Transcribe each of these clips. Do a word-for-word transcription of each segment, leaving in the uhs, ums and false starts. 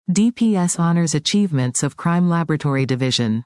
D P S honors achievements of Crime Laboratory Division.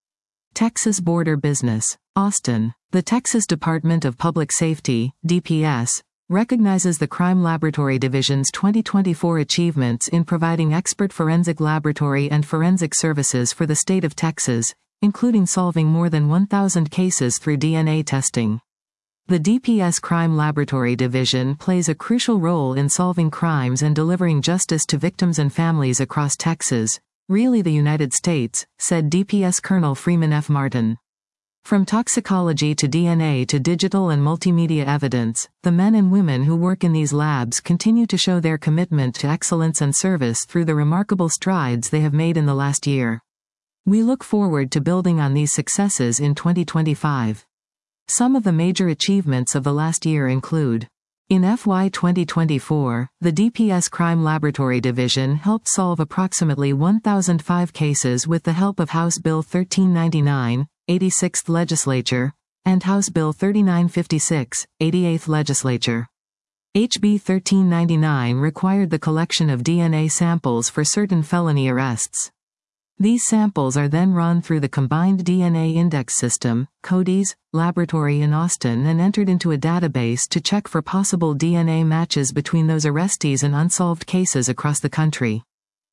Texas Border Business. Austin. The Texas Department of Public Safety, D P S, recognizes the Crime Laboratory Division's twenty twenty-four achievements in providing expert forensic laboratory and forensic services for the state of Texas, including solving more than one thousand cases through D N A testing. The D P S Crime Laboratory Division plays a crucial role in solving crimes and delivering justice to victims and families across Texas, really the United States, said D P S Colonel Freeman F. Martin. From toxicology to D N A to digital and multimedia evidence, the men and women who work in these labs continue to show their commitment to excellence and service through the remarkable strides they have made in the last year. We look forward to building on these successes in twenty twenty-five. Some of the major achievements of the last year include: in F Y twenty twenty-four, the D P S Crime Laboratory Division helped solve approximately one thousand five cases with the help of House Bill thirteen ninety-nine, eighty-sixth Legislature, and House Bill thirty-nine fifty-six, eighty-eighth Legislature. H B thirteen ninety-nine required the collection of D N A samples for certain felony arrests. These samples are then run through the Combined D N A Index System, CODIS, laboratory in Austin and entered into a database to check for possible D N A matches between those arrestees and unsolved cases across the country.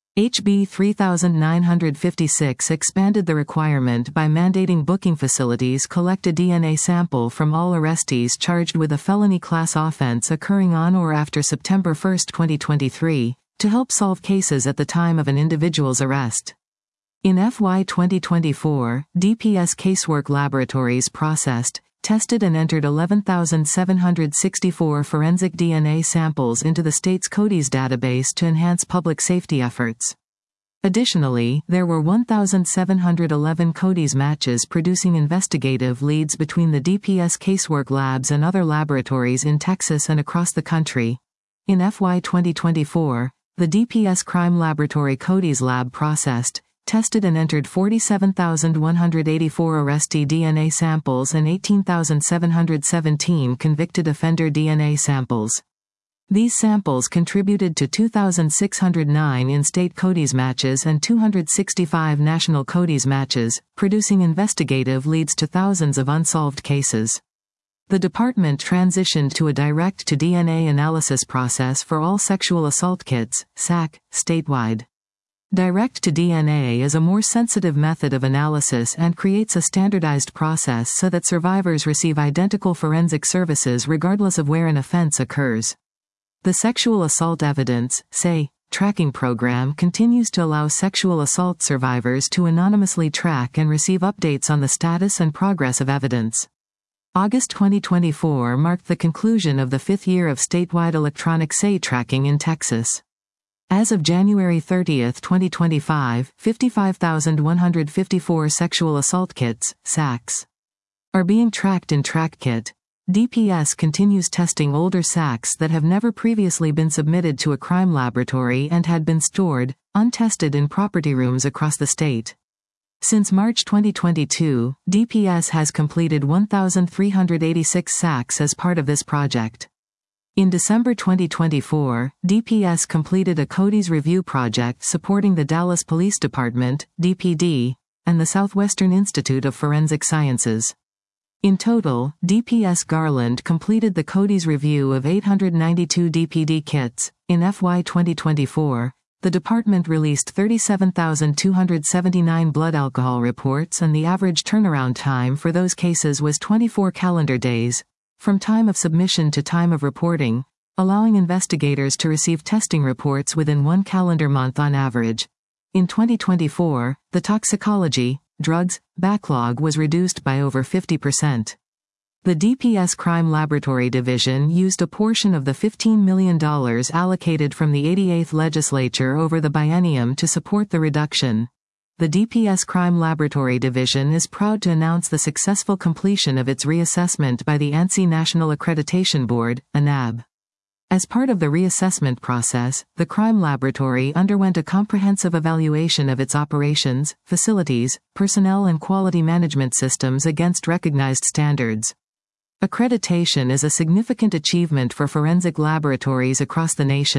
H B thirty-nine fifty-six expanded the requirement by mandating booking facilities collect a D N A sample from all arrestees charged with a felony class offense occurring on or after September first, twenty twenty-three, to help solve cases at the time of an individual's arrest. In F Y twenty twenty-four, D P S Casework Laboratories processed, tested and entered eleven thousand seven hundred sixty-four forensic D N A samples into the state's CODIS database to enhance public safety efforts. Additionally, there were one thousand seven hundred eleven CODIS matches producing investigative leads between the D P S Casework Labs and other laboratories in Texas and across the country. In F Y twenty twenty-four, the D P S Crime Laboratory CODIS Lab processed, tested and entered forty-seven thousand one hundred eighty-four arrestee D N A samples and eighteen thousand seven hundred seventeen convicted offender D N A samples. These samples contributed to two thousand six hundred nine in-state CODIS matches and two hundred sixty-five national CODIS matches, producing investigative leads to thousands of unsolved cases. The department transitioned to a direct-to-D N A analysis process for all sexual assault kits, S A C, statewide. Direct-to-D N A is a more sensitive method of analysis and creates a standardized process so that survivors receive identical forensic services regardless of where an offense occurs. The Sexual Assault Evidence, S A, tracking program continues to allow sexual assault survivors to anonymously track and receive updates on the status and progress of evidence. August twenty twenty-four marked the conclusion of the fifth year of statewide electronic S A tracking in Texas. As of January thirtieth, twenty twenty-five, fifty-five thousand one hundred fifty-four sexual assault kits, S A Cs, are being tracked in TrackKit. D P S continues testing older S A Cs that have never previously been submitted to a crime laboratory and had been stored, untested in property rooms across the state. Since March twenty twenty-two, D P S has completed one thousand three hundred eighty-six S A Cs as part of this project. In December twenty twenty-four, D P S completed a CODIS review project supporting the Dallas Police Department, D P D, and the Southwestern Institute of Forensic Sciences. In total, D P S Garland completed the CODIS review of eight hundred ninety-two D P D kits. In F Y twenty twenty-four, the department released thirty-seven thousand two hundred seventy-nine blood alcohol reports and the average turnaround time for those cases was twenty-four calendar days, from time of submission to time of reporting, allowing investigators to receive testing reports within one calendar month on average. In twenty twenty-four, the toxicology, drugs, backlog was reduced by over fifty percent. The D P S Crime Laboratory Division used a portion of the fifteen million dollars allocated from the eighty-eighth Legislature over the biennium to support the reduction. The D P S Crime Laboratory Division is proud to announce the successful completion of its reassessment by the ANSI National Accreditation Board, A N A B. As part of the reassessment process, the Crime Laboratory underwent a comprehensive evaluation of its operations, facilities, personnel and quality management systems against recognized standards. Accreditation is a significant achievement for forensic laboratories across the nation,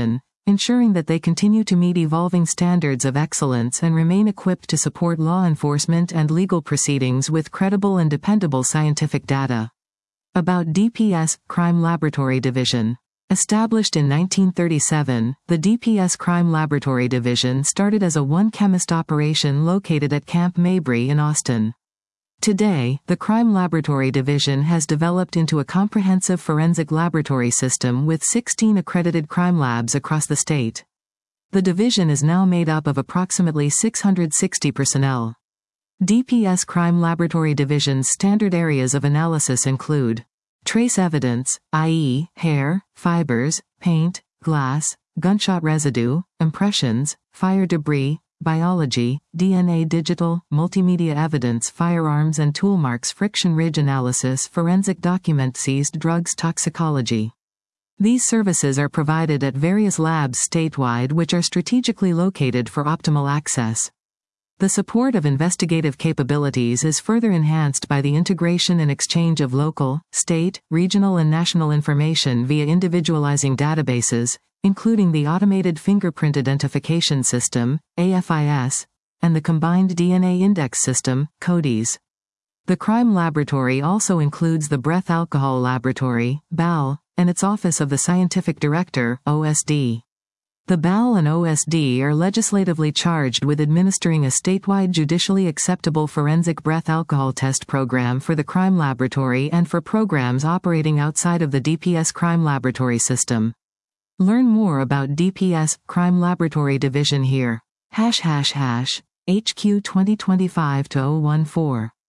ensuring that they continue to meet evolving standards of excellence and remain equipped to support law enforcement and legal proceedings with credible and dependable scientific data. About D P S, Crime Laboratory Division. Established in nineteen thirty-seven, the D P S Crime Laboratory Division started as a one-chemist operation located at Camp Mabry in Austin. Today, the Crime Laboratory Division has developed into a comprehensive forensic laboratory system with sixteen accredited crime labs across the state. The division is now made up of approximately six hundred sixty personnel. D P S Crime Laboratory Division's standard areas of analysis include trace evidence, that is, hair, fibers, paint, glass, gunshot residue, impressions, fire debris, biology, D N A digital, multimedia evidence firearms and tool marks friction ridge analysis forensic document seized drugs toxicology. These services are provided at various labs statewide which are strategically located for optimal access. The support of investigative capabilities is further enhanced by the integration and exchange of local, state, regional and national information via individualizing databases, including the Automated Fingerprint Identification System, A F I S, and the Combined D N A Index System, CODIS. The crime laboratory also includes the Breath Alcohol Laboratory, B A L, and its Office of the Scientific Director, O S D. The B A L and O S D are legislatively charged with administering a statewide judicially acceptable forensic breath alcohol test program for the crime laboratory and for programs operating outside of the D P S Crime Laboratory system. Learn more about D P S Crime Laboratory Division here. Hash hash hash H Q twenty twenty-five dash zero one four